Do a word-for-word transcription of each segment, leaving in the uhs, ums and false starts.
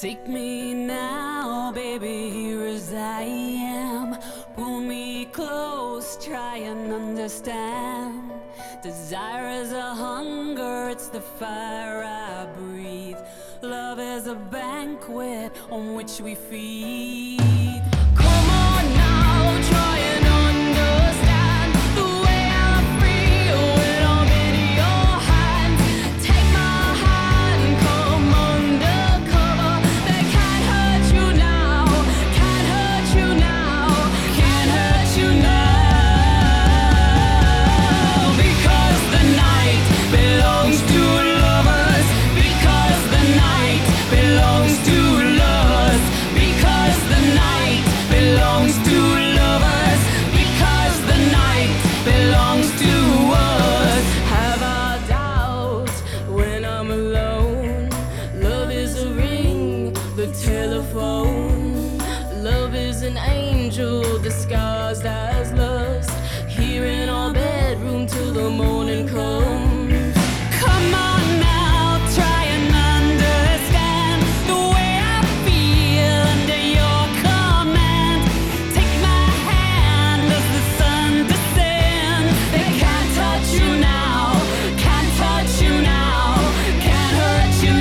Take me now, baby, here as I am. Pull me close, try and understand. Desire is a hunger, it's the fire I breathe. Love is a banquet on which we feed. Come on now, try and understand the way I feel when I'm in your hands. Take my hand, come undercover. They can't hurt you now, can't hurt you now, can't hurt you now. Because the night belongs to lovers. Because the night belongs to lovers. Because the night belongs to lovers. Because the night belongs to us. Have I doubts when I'm alone? Love is a ring, the telephone. Love is an angel disguised as lust. Here in our bedroom till the morning comes. Come on now, try and understand the way I feel under your command. Take my hand as the sun descends. They can't touch you now, can't touch you now, can't hurt you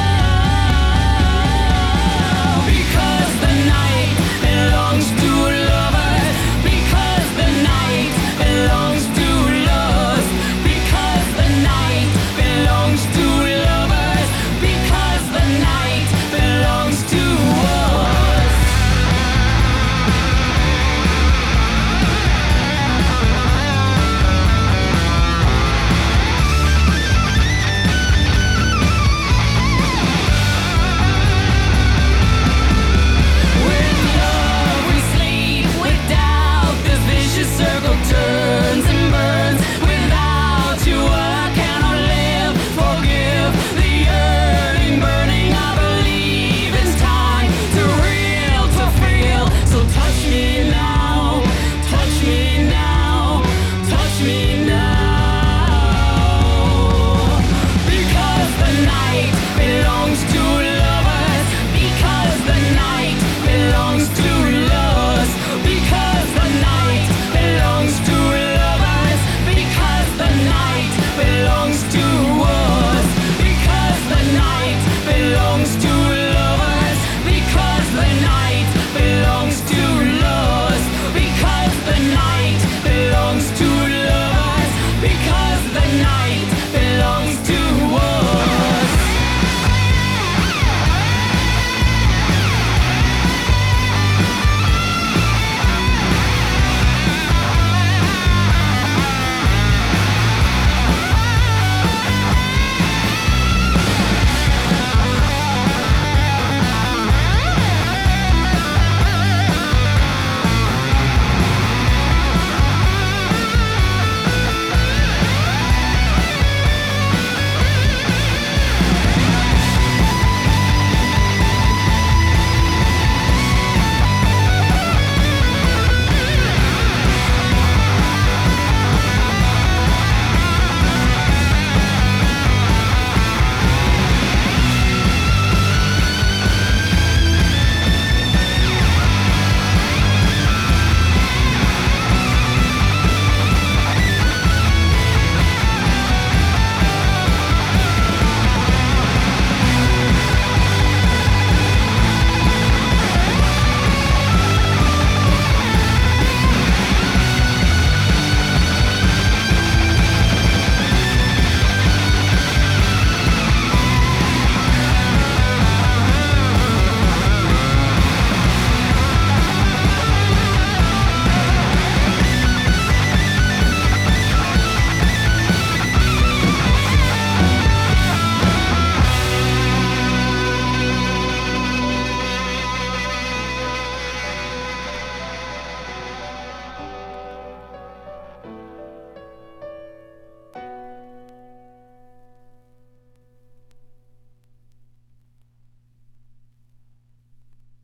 now. Because the night belongs to lovers. Because the night belongs to lovers. Because the night belongs to lovers. Because the night belongs to us. With love we sleep, with doubt this vicious circle turns and